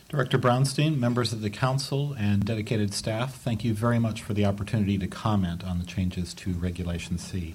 Director Brownstein, members of the Council, and dedicated staff, thank you very much for the opportunity to comment on the changes to Regulation C.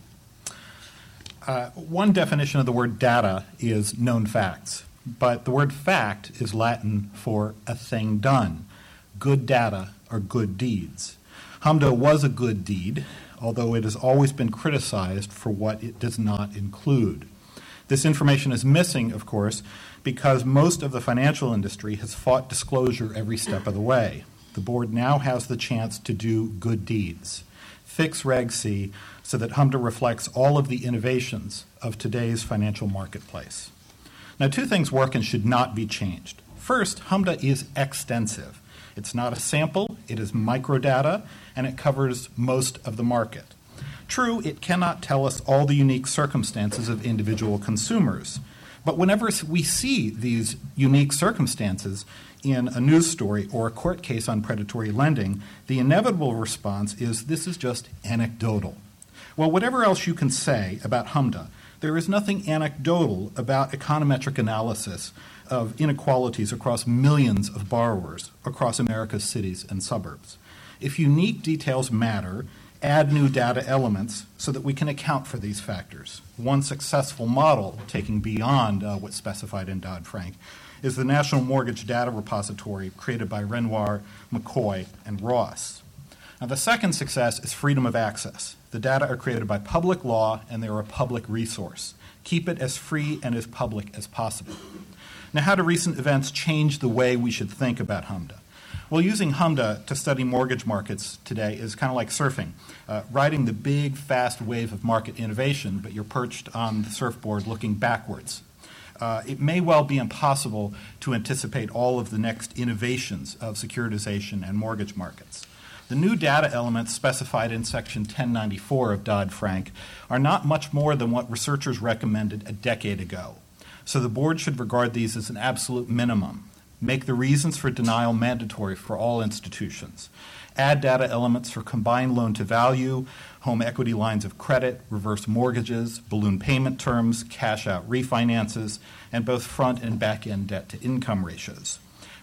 One definition of the word data is known facts, but the word fact is Latin for a thing done. Good data are good deeds. HMDA was a good deed, although it has always been criticized for what it does not include. This information is missing, of course, because most of the financial industry has fought disclosure every step of the way. The board now has the chance to do good deeds. Fix Reg C so that HMDA reflects all of the innovations of today's financial marketplace. Now, two things work and should not be changed. First, HMDA is extensive. It's not a sample, it is microdata, and it covers most of the market. True, it cannot tell us all the unique circumstances of individual consumers, but whenever we see these unique circumstances in a news story or a court case on predatory lending, the inevitable response is this is just anecdotal. Well, whatever else you can say about HMDA, there is nothing anecdotal about econometric analysis of inequalities across millions of borrowers across America's cities and suburbs. If unique details matter, add new data elements so that we can account for these factors. One successful model, taking beyond what's specified in Dodd-Frank, is the National Mortgage Data Repository created by Renoir, McCoy, and Ross. Now, the second success is freedom of access. The data are created by public law, and they're a public resource. Keep it as free and as public as possible. Now, how do recent events change the way we should think about HMDA? Well, using HMDA to study mortgage markets today is kind of like surfing, riding the big, fast wave of market innovation, but you're perched on the surfboard looking backwards. It may well be impossible to anticipate all of the next innovations of securitization and mortgage markets. The new data elements specified in Section 1094 of Dodd-Frank are not much more than what researchers recommended a decade ago. So the board should regard these as an absolute minimum. Make the reasons for denial mandatory for all institutions. Add data elements for combined loan-to-value, home equity lines of credit, reverse mortgages, balloon payment terms, cash-out refinances, and both front and back-end debt-to-income ratios.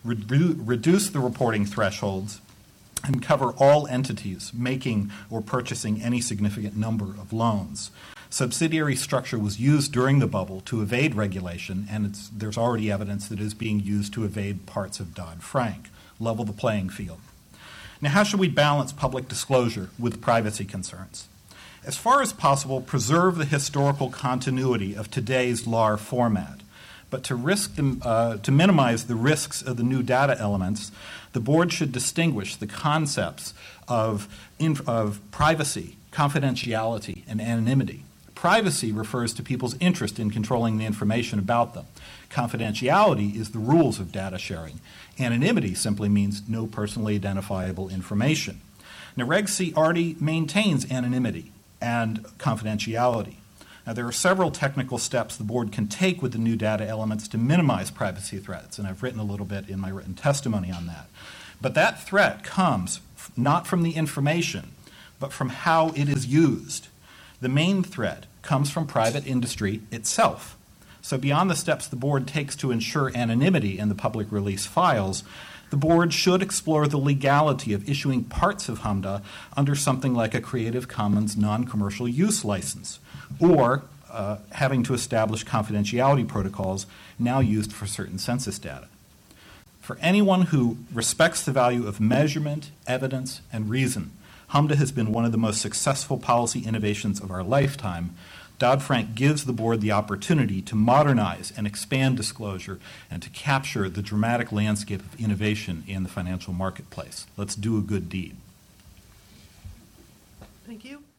Reduce the reporting thresholds and cover all entities making or purchasing any significant number of loans. Subsidiary structure was used during the bubble to evade regulation, and there's already evidence that it is being used to evade parts of Dodd-Frank. Level the playing field. Now, how should we balance public disclosure with privacy concerns? As far as possible, preserve the historical continuity of today's LAR format. But to minimize the risks of the new data elements, the board should distinguish the concepts of privacy, confidentiality, and anonymity. Privacy refers to people's interest in controlling the information about them. Confidentiality is the rules of data sharing. Anonymity simply means no personally identifiable information. Now, Reg C already maintains anonymity and confidentiality. Now, there are several technical steps the board can take with the new data elements to minimize privacy threats, and I've written a little bit in my written testimony on that. But that threat comes not from the information, but from how it is used. The main threat comes from private industry itself. So beyond the steps the board takes to ensure anonymity in the public release files, the board should explore the legality of issuing parts of HMDA under something like a Creative Commons non-commercial use license, or having to establish confidentiality protocols now used for certain census data. For anyone who respects the value of measurement, evidence, and reason, HMDA has been one of the most successful policy innovations of our lifetime. Dodd-Frank gives the board the opportunity to modernize and expand disclosure and to capture the dramatic landscape of innovation in the financial marketplace. Let's do a good deed. Thank you.